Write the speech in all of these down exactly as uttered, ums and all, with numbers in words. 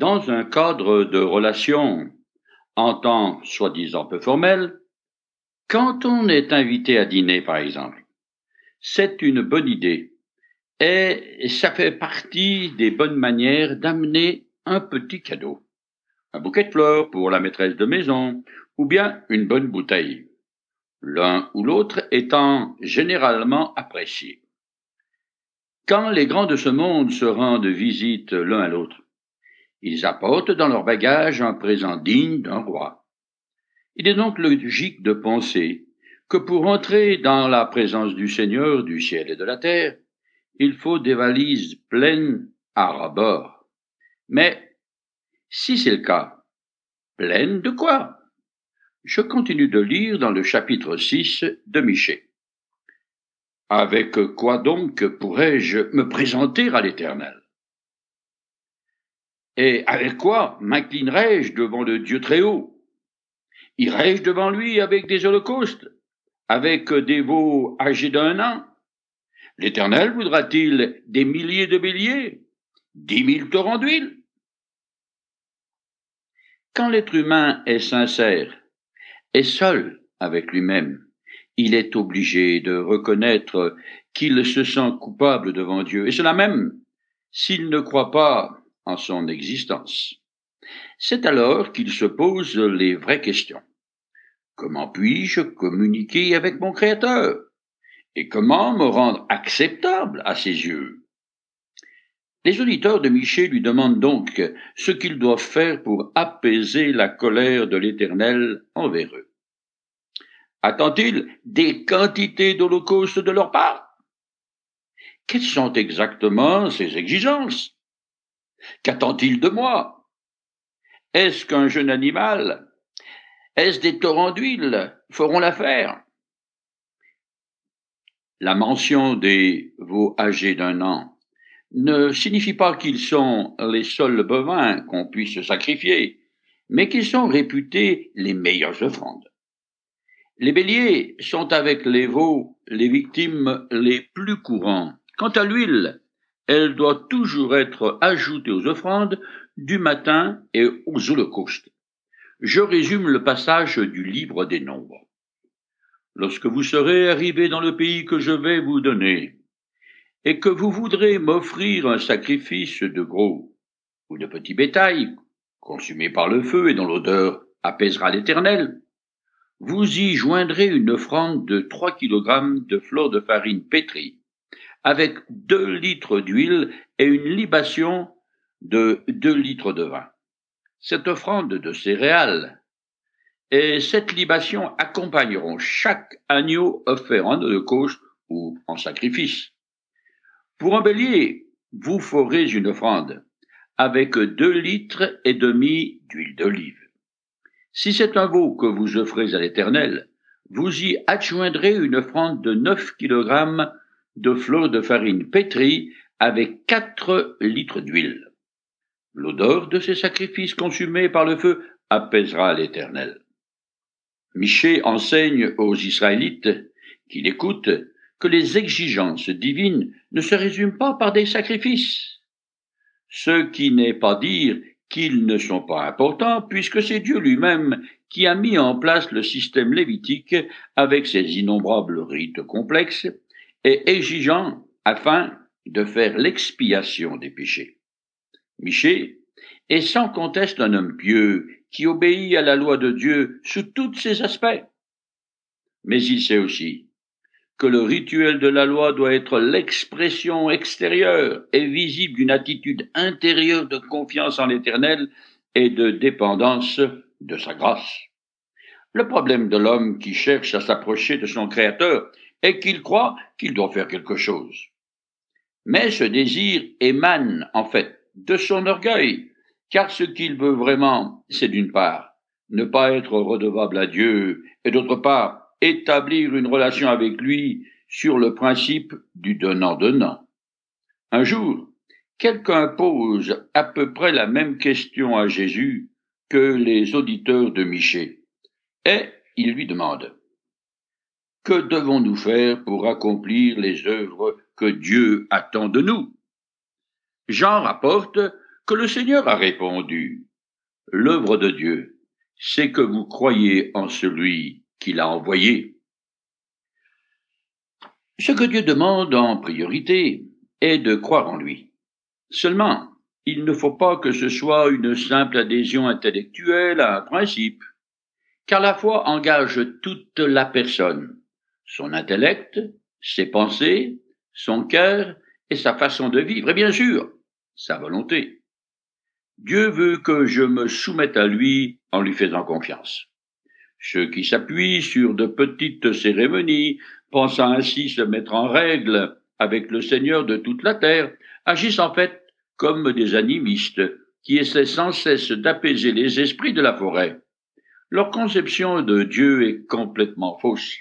Dans un cadre de relation en temps soi-disant peu formel, quand on est invité à dîner, par exemple, c'est une bonne idée et ça fait partie des bonnes manières d'amener un petit cadeau, un bouquet de fleurs pour la maîtresse de maison ou bien une bonne bouteille, l'un ou l'autre étant généralement apprécié. Quand les grands de ce monde se rendent visite l'un à l'autre, ils apportent dans leur bagage un présent digne d'un roi. Il est donc logique de penser que pour entrer dans la présence du Seigneur du ciel et de la terre, il faut des valises pleines à ras-bord. Mais si c'est le cas, pleines de quoi? Je continue de lire dans le chapitre six de Michée. Avec quoi donc pourrais-je me présenter à l'Éternel? Et avec quoi m'inclinerai-je devant le Dieu très haut? Irai-je devant lui avec des holocaustes, avec des veaux âgés d'un an? L'Éternel voudra-t-il des milliers de béliers, dix mille torrents d'huile? Quand l'être humain est sincère et seul avec lui-même, il est obligé de reconnaître qu'il se sent coupable devant Dieu, et cela même s'il ne croit pas en son existence. C'est alors qu'il se pose les vraies questions. Comment puis-je communiquer avec mon Créateur? Et comment me rendre acceptable à ses yeux? Les auditeurs de Michée lui demandent donc ce qu'ils doivent faire pour apaiser la colère de l'Éternel envers eux. Attend-il des quantités d'holocaustes de leur part? Quelles sont exactement ses exigences? Qu'attend-il de moi? Est-ce qu'un jeune animal? Est-ce des torrents d'huile feront l'affaire? La mention des veaux âgés d'un an ne signifie pas qu'ils sont les seuls bovins qu'on puisse sacrifier, mais qu'ils sont réputés les meilleures offrandes. Les béliers sont avec les veaux les victimes les plus courantes. Quant à l'huile, elle doit toujours être ajoutée aux offrandes du matin et aux holocaustes. Je résume le passage du livre des Nombres. Lorsque vous serez arrivés dans le pays que je vais vous donner, et que vous voudrez m'offrir un sacrifice de gros ou de petit bétail, consumé par le feu et dont l'odeur apaisera l'Éternel, vous y joindrez une offrande de trois kilogrammes de fleur de farine pétrie, avec deux litres d'huile et une libation de deux litres de vin. Cette offrande de céréales et cette libation accompagneront chaque agneau offert en holocauste ou en sacrifice. Pour un bélier, vous ferez une offrande avec deux litres et demi d'huile d'olive. Si c'est un veau que vous offrez à l'Éternel, vous y adjoindrez une offrande de neuf kilogrammes de fleur de farine pétrie avec quatre litres d'huile. L'odeur de ces sacrifices consumés par le feu apaisera l'Éternel. Michée enseigne aux Israélites qui l'écoutent que les exigences divines ne se résument pas par des sacrifices. Ce qui n'est pas dire qu'ils ne sont pas importants, puisque c'est Dieu lui-même qui a mis en place le système lévitique avec ses innombrables rites complexes et exigeants afin de faire l'expiation des péchés. Michée est sans conteste un homme pieux qui obéit à la loi de Dieu sous tous ses aspects. Mais il sait aussi que le rituel de la loi doit être l'expression extérieure et visible d'une attitude intérieure de confiance en l'Éternel et de dépendance de sa grâce. Le problème de l'homme qui cherche à s'approcher de son Créateur est qu'il croit qu'il doit faire quelque chose. Mais ce désir émane, en fait, de son orgueil, car ce qu'il veut vraiment, c'est d'une part, ne pas être redevable à Dieu, et d'autre part, établir une relation avec lui sur le principe du donnant-donnant. Un jour, quelqu'un pose à peu près la même question à Jésus que les auditeurs de Michée, et il lui demande: que devons-nous faire pour accomplir les œuvres que Dieu attend de nous? Jean rapporte que le Seigneur a répondu, « L'œuvre de Dieu, c'est que vous croyez en celui qui l'a envoyé. » Ce que Dieu demande en priorité est de croire en lui. Seulement, il ne faut pas que ce soit une simple adhésion intellectuelle à un principe, car la foi engage toute la personne, son intellect, ses pensées, son cœur et sa façon de vivre, et bien sûr, sa volonté. Dieu veut que je me soumette à lui en lui faisant confiance. Ceux qui s'appuient sur de petites cérémonies, pensant ainsi se mettre en règle avec le Seigneur de toute la terre, agissent en fait comme des animistes qui essaient sans cesse d'apaiser les esprits de la forêt. Leur conception de Dieu est complètement fausse.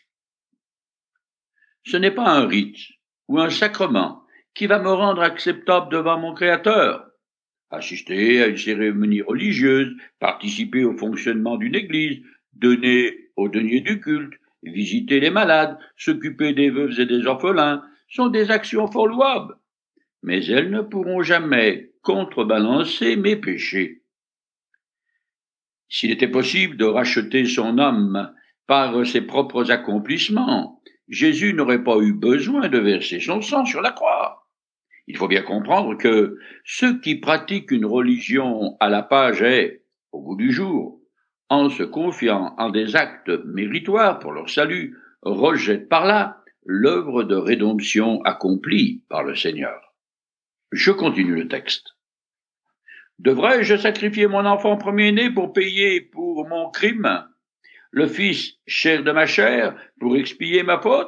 Ce n'est pas un rite ou un sacrement qui va me rendre acceptable devant mon Créateur. Assister à une cérémonie religieuse, participer au fonctionnement d'une église, donner aux deniers du culte, visiter les malades, s'occuper des veuves et des orphelins, sont des actions fort louables. Mais elles ne pourront jamais contrebalancer mes péchés. S'il était possible de racheter son âme par ses propres accomplissements, Jésus n'aurait pas eu besoin de verser son sang sur la croix. Il faut bien comprendre que ceux qui pratiquent une religion à la page et, au bout du jour, en se confiant en des actes méritoires pour leur salut, rejettent par là l'œuvre de rédemption accomplie par le Seigneur. Je continue le texte. Devrais-je sacrifier mon enfant premier-né pour payer pour mon crime, le fils chair de ma chair pour expier ma faute?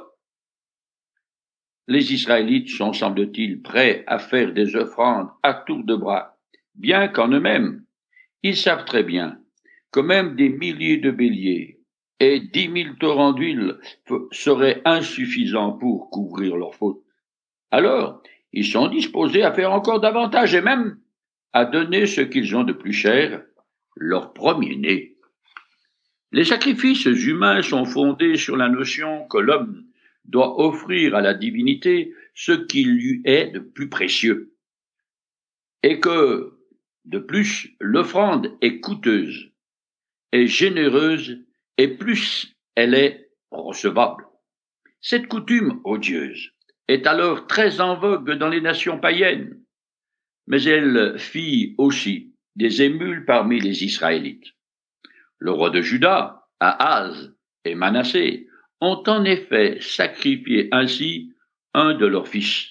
Les Israélites sont, semble-t-il, prêts à faire des offrandes à tour de bras, bien qu'en eux-mêmes, ils savent très bien que même des milliers de béliers et dix mille torrents d'huile seraient insuffisants pour couvrir leurs fautes. Alors, ils sont disposés à faire encore davantage et même à donner ce qu'ils ont de plus cher, leur premier-né. Les sacrifices humains sont fondés sur la notion que l'homme doit offrir à la divinité ce qui lui est de plus précieux, et que, de plus, l'offrande est coûteuse, est généreuse, et plus elle est recevable. Cette coutume odieuse est alors très en vogue dans les nations païennes, mais elle fit aussi des émules parmi les Israélites. Le roi de Juda, Ahaz et Manassé ont en effet sacrifié ainsi un de leurs fils.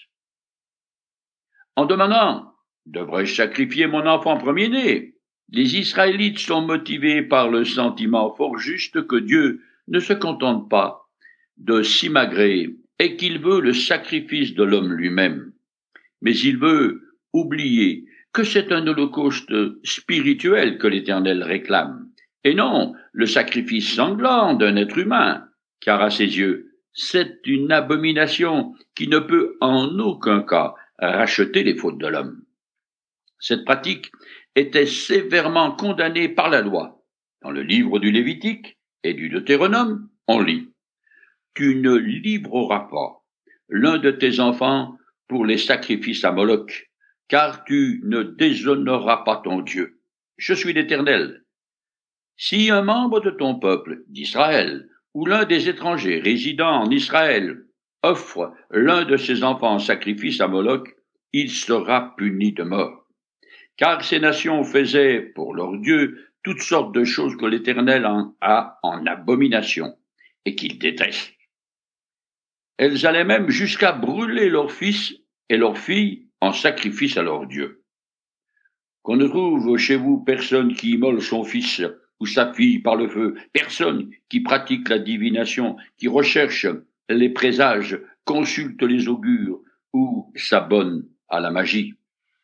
En demandant « Devrais-je sacrifier mon enfant premier-né ?» les Israélites sont motivés par le sentiment fort juste que Dieu ne se contente pas de s'imagrer et qu'il veut le sacrifice de l'homme lui-même, mais il veut oublier que c'est un holocauste spirituel que l'Éternel réclame, et non le sacrifice sanglant d'un être humain, car à ses yeux, c'est une abomination qui ne peut en aucun cas racheter les fautes de l'homme. Cette pratique était sévèrement condamnée par la loi. Dans le livre du Lévitique et du Deutéronome, on lit « Tu ne livreras pas l'un de tes enfants pour les sacrifices à Moloch, car tu ne déshonoreras pas ton Dieu. Je suis l'Éternel. Si un membre de ton peuple, d'Israël, ou l'un des étrangers résidant en Israël, offre l'un de ses enfants en sacrifice à Moloch, il sera puni de mort. Car ces nations faisaient pour leur Dieu toutes sortes de choses que l'Éternel en a en abomination et qu'il déteste. Elles allaient même jusqu'à brûler leurs fils et leurs filles en sacrifice à leur Dieu. Qu'on ne trouve chez vous personne qui immole son fils ou sa fille par le feu, personne qui pratique la divination, qui recherche les présages, consulte les augures ou s'abonne à la magie.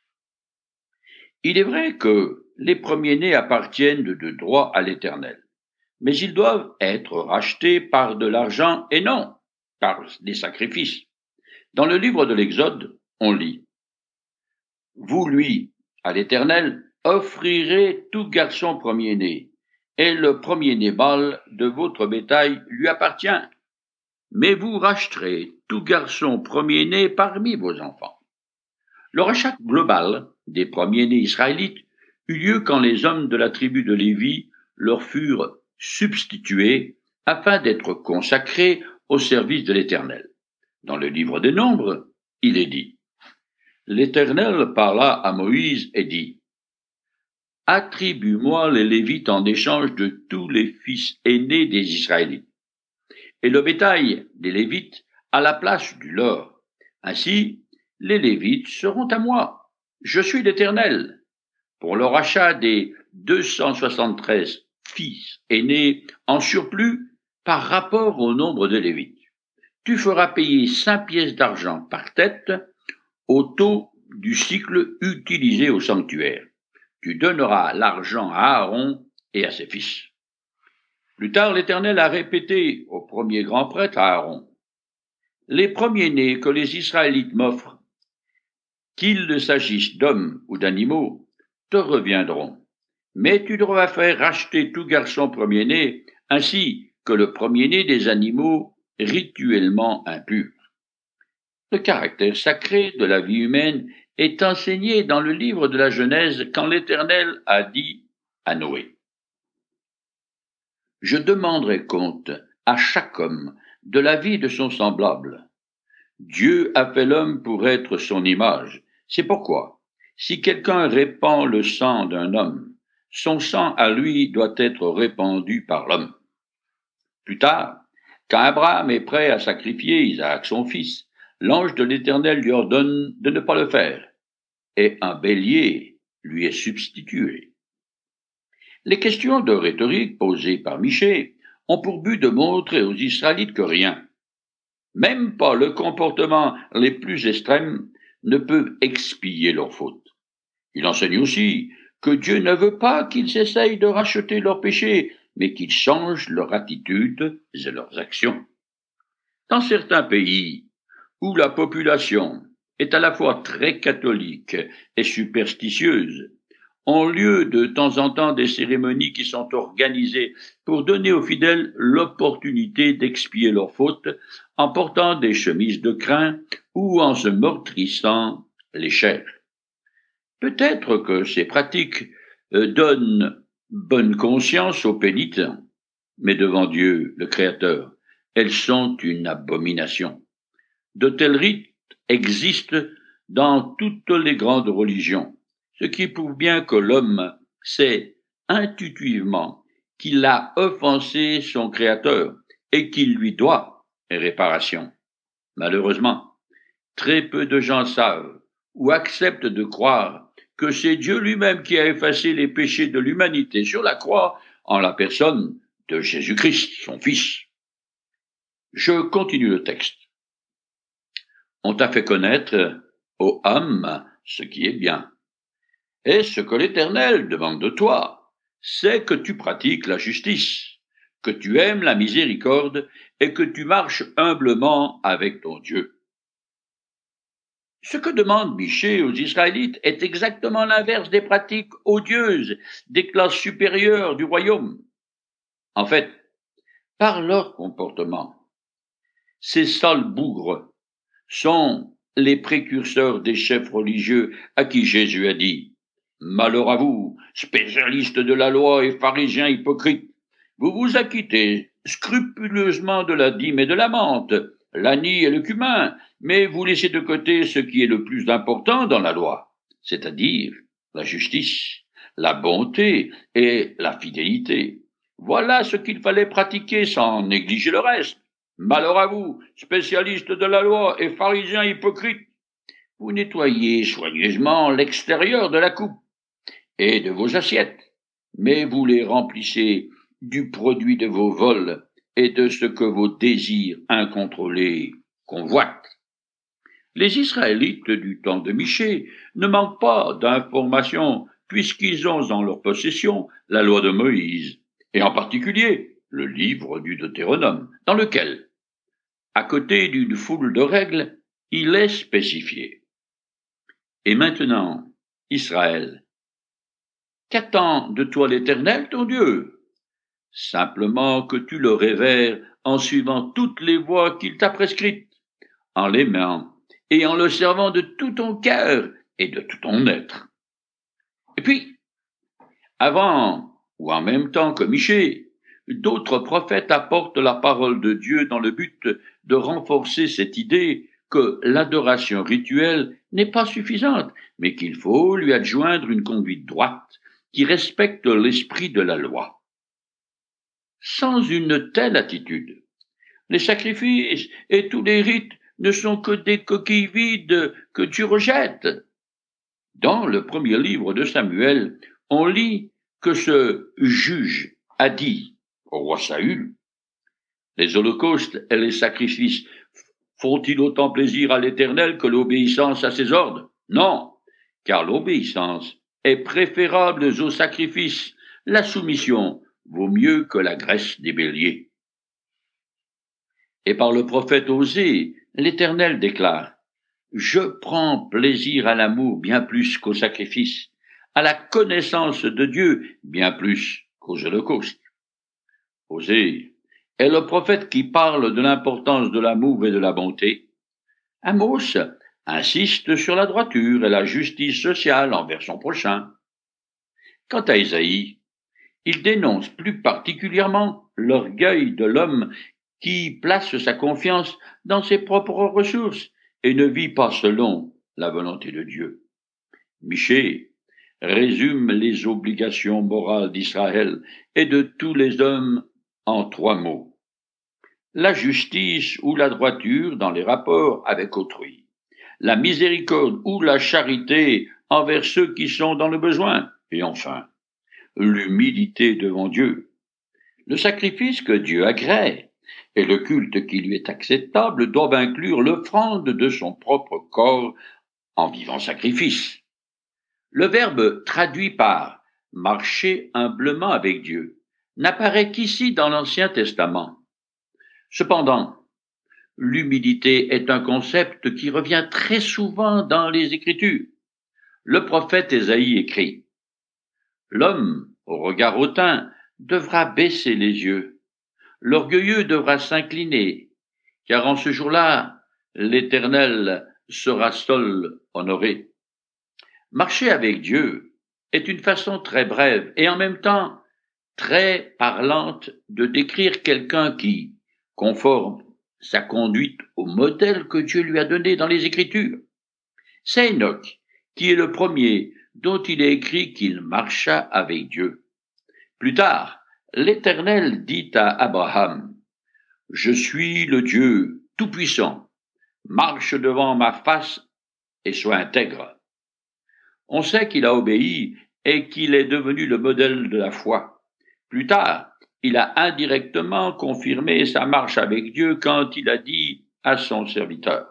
Il est vrai que les premiers-nés appartiennent de droit à l'Éternel, mais ils doivent être rachetés par de l'argent et non par des sacrifices. Dans le livre de l'Exode, on lit « Vous, lui, à l'Éternel, offrirez tout garçon premier-né, et le premier-né mâle de votre bétail lui appartient. Mais vous racheterez tout garçon premier-né parmi vos enfants. » Le rachat global des premiers-nés israélites eut lieu quand les hommes de la tribu de Lévi leur furent substitués afin d'être consacrés au service de l'Éternel. Dans le livre des Nombres, il est dit: L'Éternel parla à Moïse et dit: Attribue-moi les Lévites en échange de tous les fils aînés des Israélites, et le bétail des Lévites à la place du leur. Ainsi, les Lévites seront à moi. Je suis l'Éternel. Pour le rachat des deux cent soixante-treize fils aînés en surplus par rapport au nombre de Lévites, tu feras payer cinq pièces d'argent par tête au taux du cycle utilisé au sanctuaire. Tu donneras l'argent à Aaron et à ses fils. Plus tard, l'Éternel a répété au premier grand prêtre, à Aaron: Les premiers-nés que les Israélites m'offrent, qu'il s'agisse d'hommes ou d'animaux, te reviendront. Mais tu devras faire racheter tout garçon premier-né, ainsi que le premier-né des animaux rituellement impurs. Le caractère sacré de la vie humaine est enseigné dans le livre de la Genèse quand l'Éternel a dit à Noé: Je demanderai compte à chaque homme de la vie de son semblable. Dieu a fait l'homme pour être son image. C'est pourquoi, si quelqu'un répand le sang d'un homme, son sang à lui doit être répandu par l'homme. Plus tard, quand Abraham est prêt à sacrifier Isaac son fils, l'ange de l'Éternel lui ordonne de ne pas le faire, et un bélier lui est substitué. Les questions de rhétorique posées par Michée ont pour but de montrer aux Israélites que rien, même pas le comportement les plus extrêmes, ne peut expier leurs fautes. Il enseigne aussi que Dieu ne veut pas qu'ils essayent de racheter leurs péchés, mais qu'ils changent leur attitude et leurs actions. Dans certains pays où la population est à la fois très catholique et superstitieuse, ont lieu de temps en temps des cérémonies qui sont organisées pour donner aux fidèles l'opportunité d'expier leurs fautes en portant des chemises de crin ou en se meurtrissant les chairs. Peut-être que ces pratiques euh, donnent bonne conscience aux pénitents, mais devant Dieu, le Créateur, elles sont une abomination. De tels rites existent dans toutes les grandes religions, ce qui prouve bien que l'homme sait intuitivement qu'il a offensé son Créateur et qu'il lui doit réparation. Malheureusement, très peu de gens savent ou acceptent de croire que c'est Dieu lui-même qui a effacé les péchés de l'humanité sur la croix en la personne de Jésus-Christ, son Fils. Je continue le texte. On t'a fait connaître, ô homme, ce qui est bien. Et ce que l'Éternel demande de toi, c'est que tu pratiques la justice, que tu aimes la miséricorde et que tu marches humblement avec ton Dieu. Ce que demande Michée aux Israélites est exactement l'inverse des pratiques odieuses des classes supérieures du royaume. En fait, par leur comportement, ces sales bougres sont les précurseurs des chefs religieux à qui Jésus a dit: Malheur à vous, spécialistes de la loi et pharisiens hypocrites, vous vous acquittez scrupuleusement de la dîme et de la menthe, l'agneau et le cumin, mais vous laissez de côté ce qui est le plus important dans la loi, c'est-à-dire la justice, la bonté et la fidélité. Voilà ce qu'il fallait pratiquer sans négliger le reste. Malheur à vous, spécialistes de la loi et pharisiens hypocrites, vous nettoyez soigneusement l'extérieur de la coupe et de vos assiettes, mais vous les remplissez du produit de vos vols et de ce que vos désirs incontrôlés convoitent. Les Israélites du temps de Michée ne manquent pas d'informations puisqu'ils ont en leur possession la loi de Moïse, et en particulier le livre du Deutéronome, dans lequel, à côté d'une foule de règles, il est spécifié. Et maintenant, Israël, qu'attend de toi l'Éternel, ton Dieu? Simplement que tu le révères en suivant toutes les voies qu'il t'a prescrites, en l'aimant et en le servant de tout ton cœur et de tout ton être. Et puis, avant ou en même temps que Michée, d'autres prophètes apportent la parole de Dieu dans le but de renforcer cette idée que l'adoration rituelle n'est pas suffisante, mais qu'il faut lui adjoindre une conduite droite qui respecte l'esprit de la loi. Sans une telle attitude, les sacrifices et tous les rites ne sont que des coquilles vides que Dieu rejette. Dans le premier livre de Samuel, on lit que ce juge a dit au roi Saül, « Les holocaustes et les sacrifices font-ils autant plaisir à l'Éternel que l'obéissance à ses ordres? Non, car l'obéissance est préférable aux sacrifices. La soumission vaut mieux que la graisse des béliers. » Et par le prophète Osée, l'Éternel déclare, « Je prends plaisir à l'amour bien plus qu'au sacrifice, à la connaissance de Dieu bien plus qu'aux holocaustes. » Osée est le prophète qui parle de l'importance de l'amour et de la bonté. Amos insiste sur la droiture et la justice sociale envers son prochain. Quant à Ésaïe, il dénonce plus particulièrement l'orgueil de l'homme qui place sa confiance dans ses propres ressources et ne vit pas selon la volonté de Dieu. Michée résume les obligations morales d'Israël et de tous les hommes en trois mots. La justice ou la droiture dans les rapports avec autrui, la miséricorde ou la charité envers ceux qui sont dans le besoin, et enfin, l'humilité devant Dieu. Le sacrifice que Dieu agrée et le culte qui lui est acceptable doivent inclure l'offrande de son propre corps en vivant sacrifice. Le verbe traduit par « marcher humblement avec Dieu » n'apparaît qu'ici dans l'Ancien Testament. Cependant, l'humilité est un concept qui revient très souvent dans les Écritures. Le prophète Ésaïe écrit « L'homme, au regard hautain, devra baisser les yeux. L'orgueilleux devra s'incliner, car en ce jour-là, l'Éternel sera seul honoré. » Marcher avec Dieu est une façon très brève et en même temps très parlante de décrire quelqu'un qui conforme sa conduite au modèle que Dieu lui a donné dans les Écritures. C'est Enoch qui est le premier dont il est écrit qu'il marcha avec Dieu. Plus tard, l'Éternel dit à Abraham, « Je suis le Dieu tout-puissant, marche devant ma face et sois intègre. » On sait qu'il a obéi et qu'il est devenu le modèle de la foi. Plus tard, il a indirectement confirmé sa marche avec Dieu quand il a dit à son serviteur,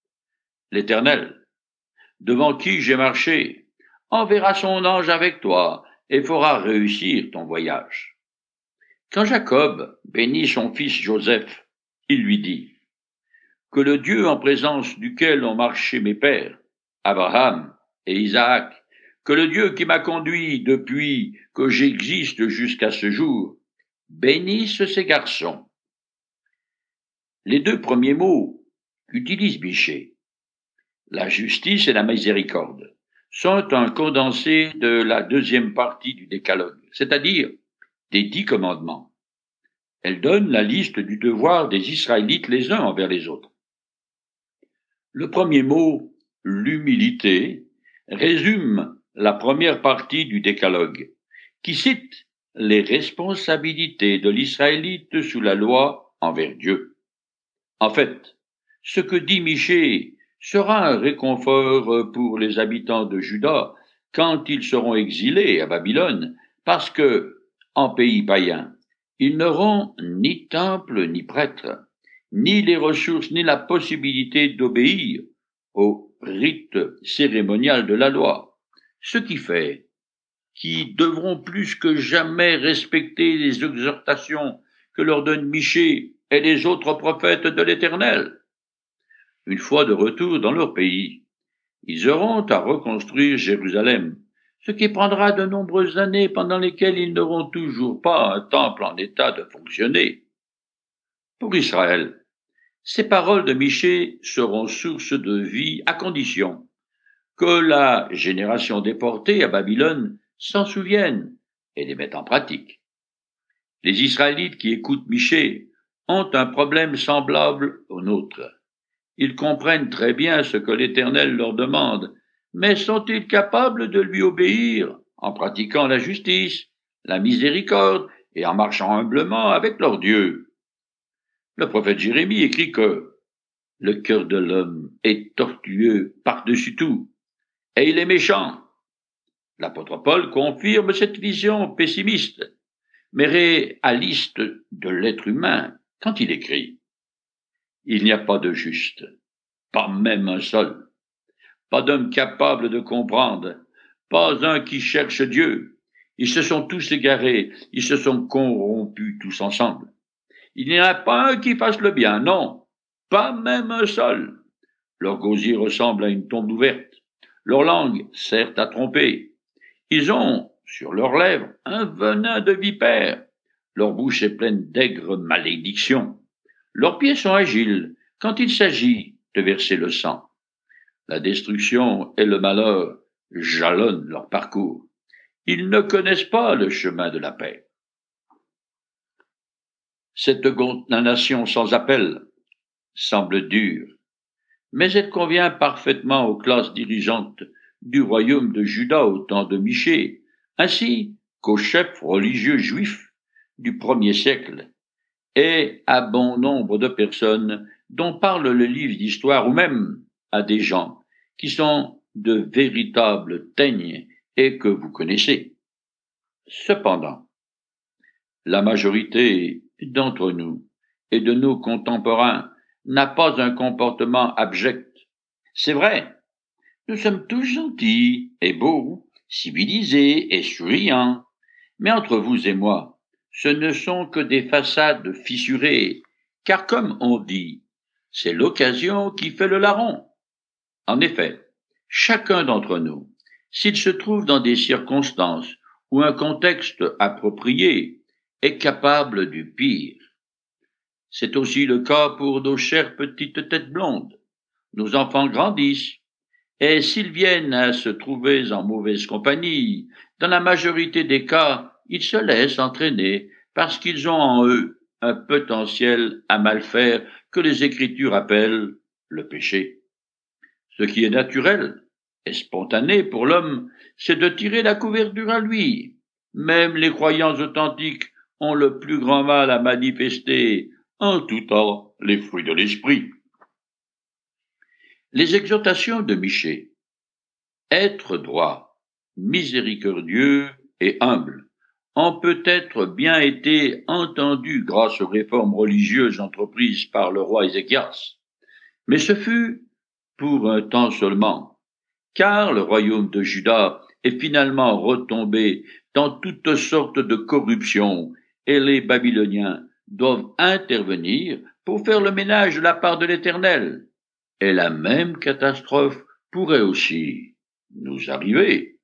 « L'Éternel, devant qui j'ai marché, enverra son ange avec toi et fera réussir ton voyage. » Quand Jacob bénit son fils Joseph, il lui dit, « Que le Dieu en présence duquel ont marché mes pères, Abraham et Isaac, que le Dieu qui m'a conduit depuis que j'existe jusqu'à ce jour, bénisse ces garçons. » Les deux premiers mots qu'utilise Michée, la justice et la miséricorde, sont un condensé de la deuxième partie du décalogue, c'est-à-dire des dix commandements. Elle donne la liste du devoir des Israélites les uns envers les autres. Le premier mot, l'humilité, résume la première partie du décalogue, qui cite les responsabilités de l'Israélite sous la loi envers Dieu. En fait, ce que dit Michée sera un réconfort pour les habitants de Juda quand ils seront exilés à Babylone, parce que, en pays païen, ils n'auront ni temple ni prêtre, ni les ressources ni la possibilité d'obéir au rite cérémonial de la loi, ce qui fait qu'ils devront plus que jamais respecter les exhortations que leur donnent Michée et les autres prophètes de l'Éternel. Une fois de retour dans leur pays, ils auront à reconstruire Jérusalem, ce qui prendra de nombreuses années pendant lesquelles ils n'auront toujours pas un temple en état de fonctionner. Pour Israël, ces paroles de Michée seront source de vie à condition que la génération déportée à Babylone s'en souviennent et les mettent en pratique. Les Israélites qui écoutent Michée ont un problème semblable au nôtre. Ils comprennent très bien ce que l'Éternel leur demande, mais sont-ils capables de lui obéir en pratiquant la justice, la miséricorde et en marchant humblement avec leur Dieu? Le prophète Jérémie écrit que le cœur de l'homme est tortueux par-dessus tout, et il est méchant. L'apôtre Paul confirme cette vision pessimiste, mais réaliste de l'être humain quand il écrit: il n'y a pas de juste, pas même un seul, pas d'homme capable de comprendre, pas un qui cherche Dieu. Ils se sont tous égarés, ils se sont corrompus tous ensemble. Il n'y en a pas un qui fasse le bien, non, pas même un seul. Leur gosier ressemble à une tombe ouverte, leur langue sert à tromper. Ils ont, sur leurs lèvres, un venin de vipère, leur bouche est pleine d'aigres malédictions. Leurs pieds sont agiles quand il s'agit de verser le sang. La destruction et le malheur jalonnent leur parcours. Ils ne connaissent pas le chemin de la paix. Cette condamnation sans appel semble dure, mais elle convient parfaitement aux classes dirigeantes du royaume de Juda au temps de Michée, ainsi qu'aux chefs religieux juifs du premier siècle, et à bon nombre de personnes dont parle le livre d'histoire, ou même à des gens qui sont de véritables teignes et que vous connaissez. Cependant, la majorité d'entre nous et de nos contemporains n'a pas un comportement abject. C'est vrai, nous sommes tous gentils et beaux, civilisés et souriants, mais entre vous et moi, ce ne sont que des façades fissurées, car comme on dit, c'est l'occasion qui fait le larron. En effet, chacun d'entre nous, s'il se trouve dans des circonstances ou un contexte approprié, est capable du pire. C'est aussi le cas pour nos chères petites têtes blondes. Nos enfants grandissent, et s'ils viennent à se trouver en mauvaise compagnie, dans la majorité des cas, ils se laissent entraîner parce qu'ils ont en eux un potentiel à mal faire que les Écritures appellent le péché. Ce qui est naturel et spontané pour l'homme, c'est de tirer la couverture à lui. Même les croyants authentiques ont le plus grand mal à manifester en tout temps les fruits de l'esprit. Les exhortations de Michée, être droit, miséricordieux et humble, ont peut-être bien été entendues grâce aux réformes religieuses entreprises par le roi Ézéchias, mais ce fut pour un temps seulement, car le royaume de Juda est finalement retombé dans toutes sortes de corruptions et les Babyloniens doivent intervenir pour faire le ménage de la part de l'Éternel. Et la même catastrophe pourrait aussi nous arriver.